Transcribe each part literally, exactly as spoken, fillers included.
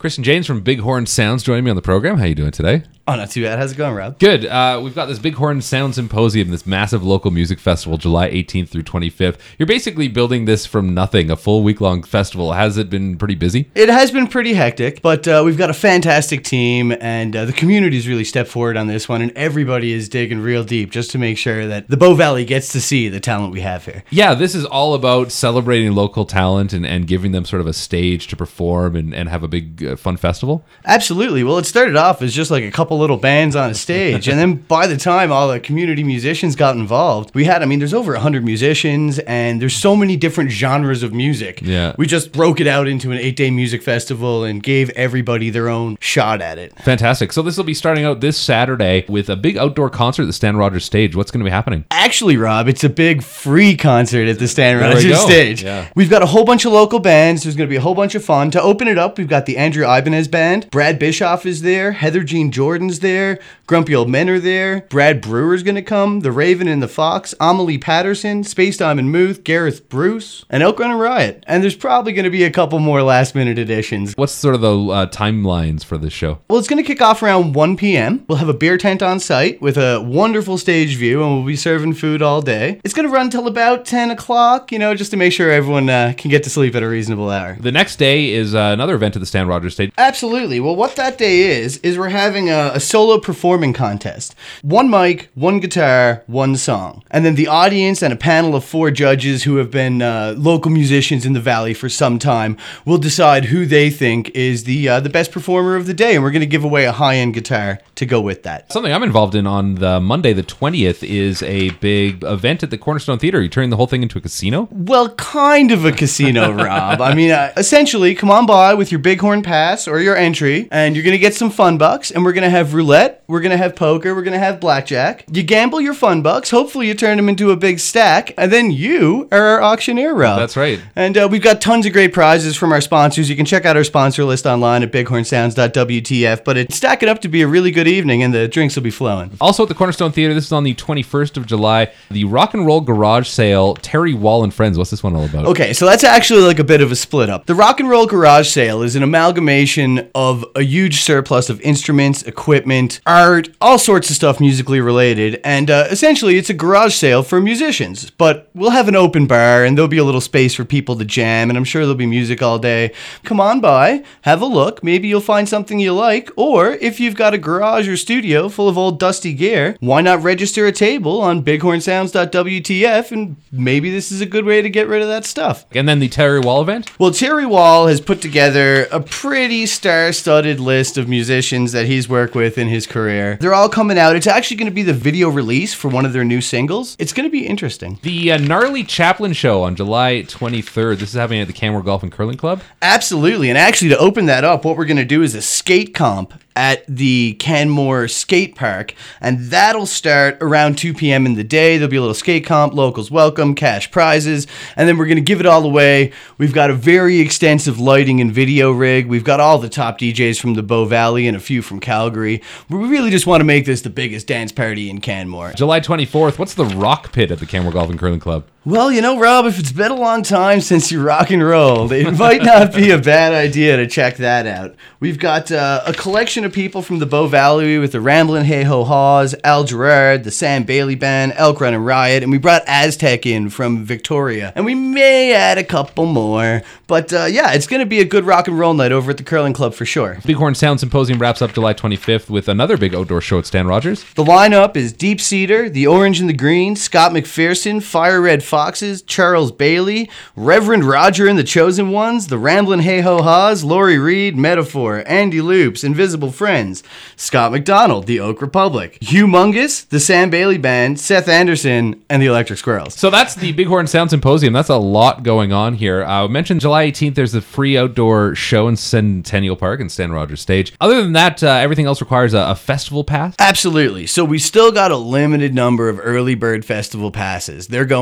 Chris and James from Bighorn Sounds joining me on the program. How you doing today? Oh, not too bad. How's it going, Rob? Good. Uh, we've got this Bighorn Sound Symposium, this massive local music festival, July eighteenth through twenty-fifth. You're basically building this from nothing, a full week-long festival. Has it been pretty busy? It has been pretty hectic, but uh, we've got a fantastic team, and uh, the community's really stepped forward on this one, and everybody is digging real deep just to make sure that the Bow Valley gets to see the talent we have here. Yeah, this is all about celebrating local talent and, and giving them sort of a stage to perform and, and have a big, uh, fun festival. Absolutely. Well, it started off as just like a couple little bands on a stage, and then by the time all the community musicians got involved, we had, I mean, there's over one hundred musicians, and there's so many different genres of music. Yeah. We just broke it out into an eight-day music festival and gave everybody their own shot at it. Fantastic. So this will be starting out this Saturday with a big outdoor concert at the Stan Rogers stage. What's going to be happening? Actually, Rob, it's a big free concert at the Stan There we Rogers go. stage. Yeah. We've got a whole bunch of local bands. There's going to be a whole bunch of fun. To open it up, we've got the Andrew Ibanez Band. Brad Bischoff is there. Heather Jean Jordan's there. Grumpy Old Men are there. Brad Brewer's going to come. The Raven and the Fox. Amelie Patterson. Space Diamond Muth. Gareth Bruce. And Elk Run and Riot. And there's probably going to be a couple more last minute additions. What's sort of the uh, timelines for this show? Well, it's going to kick off around one p.m. We'll have a beer tent on site with a wonderful stage view, and we'll be serving food all day. It's going to run till about ten o'clock, you know, just to make sure everyone uh, can get to sleep at a reasonable hour. The next day is uh, another event at the Stan Rogers stage. Absolutely. Well, what that day is, is we're having a, a solo performing contest. One mic, one guitar, one song. And then the audience and a panel of four judges who have been uh, local musicians in the Valley for some time will decide who they think is the uh, the best performer of the day. And we're going to give away a high-end guitar to go with that. Something I'm involved in on the Monday, the twentieth, is a big event at the Cornerstone Theater. Are you turning the whole thing into a casino? Well, kind of a casino, Rob. I mean, uh, essentially, come on by with your Bighorn Pass or your entry, and you're going to get some fun bucks, and we're going to have roulette, we're going to have poker, we're going to have blackjack. You gamble your fun bucks, hopefully you turn them into a big stack, and then you are our auctioneer, Rob. That's right. And uh, we've got tons of great prizes from our sponsors. You can check out our sponsor list online at bighorn sounds dot w t f, but it's stacking up to be a really good evening, and the drinks will be flowing. Also at the Cornerstone Theater, this is on the twenty-first of July, the Rock and Roll Garage Sale, Terry Wall and Friends. What's this one all about? Okay, so that's actually like a bit of a split up. The Rock and Roll Garage Sale is an amalgamation of a huge surplus of instruments, equipment, art, all sorts of stuff musically related, and uh, essentially it's a garage sale for musicians. But we'll have an open bar, and there'll be a little space for people to jam, and I'm sure there'll be music all day. Come on by, have a look, maybe you'll find something you like, or if you've got a garage or studio full of old dusty gear, why not register a table on bighorn sounds dot w t f, and maybe this is a good way to get rid of that stuff. And then the Terry Wall event? Well, Terry Wall has put together a pretty star-studded list of musicians that he's worked with in his career. They're all coming out. It's actually going to be the video release for one of their new singles. It's going to be interesting. The uh, Gnarly Chaplin Show on July twenty-third. This is happening at the Canmore Golf and Curling Club. Absolutely. And actually, to open that up, what we're going to do is a skate comp at the Canmore Skate Park, and that'll start around two p.m. in the day. There'll be a little skate comp, locals welcome, cash prizes, and then we're going to give it all away. We've got a very extensive lighting and video rig. We've got all the top D Js from the Bow Valley and a few from Calgary. We really just want to make this the biggest dance party in Canmore. July twenty-fourth, what's the Rock Pit at the Canmore Golf and Curling Club? Well, you know, Rob, if it's been a long time since you rock and rolled, it might not be a bad idea to check that out. We've got uh, a collection of people from the Bow Valley with the Ramblin' Hey Ho Haws, Al Gerard, the Sam Bailey Band, Elk Run and Riot, and we brought Aztec in from Victoria. And we may add a couple more. But uh, yeah, it's going to be a good rock and roll night over at the Curling Club for sure. Bighorn Sound Symposium wraps up July twenty-fifth with another big outdoor show at Stan Rogers. The lineup is Deep Cedar, The Orange and the Green, Scott McPherson, Fire Red Foxes, Charles Bailey, Reverend Roger and the Chosen Ones, the Ramblin' Hey Ho Haws, Lori Reed, Metaphor, Andy Loops, Invisible Friends, Scott McDonald, the Oak Republic, Humongous, the Sam Bailey Band, Seth Anderson, and the Electric Squirrels. So that's the Bighorn Sound Symposium. That's a lot going on here. I uh, mentioned July eighteenth, there's a free outdoor show in Centennial Park and Stan Rogers Stage. Other than that, uh, everything else requires a, a festival pass? Absolutely. So we still got a limited number of early bird festival passes. They're going for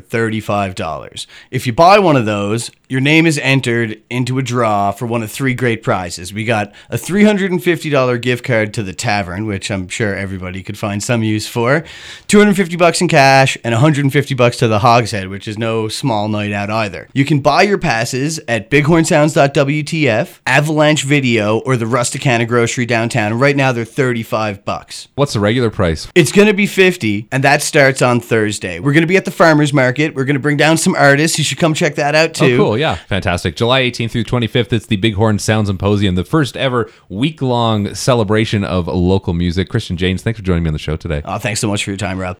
thirty-five dollars. If you buy one of those, your name is entered into a draw for one of three great prizes. We got a three hundred fifty dollars gift card to the tavern, which I'm sure everybody could find some use for, two hundred fifty bucks in cash, and one hundred fifty bucks to the Hogshead, which is no small night out either. You can buy your passes at bighorn sounds dot w t f, Avalanche Video, or the Rusticana Grocery downtown. And right now they're thirty-five bucks. What's the regular price? It's going to be fifty, and that starts on Thursday. We're going to be at the farmers market. We're going to bring down some artists. You should come check that out too. Oh, cool. Yeah. Fantastic. July eighteenth through twenty-fifth, it's the Bighorn Sound Symposium, the first ever week-long celebration of local music. Christian Janes, thanks for joining me on the show today. Oh, thanks so much for your time, Rob.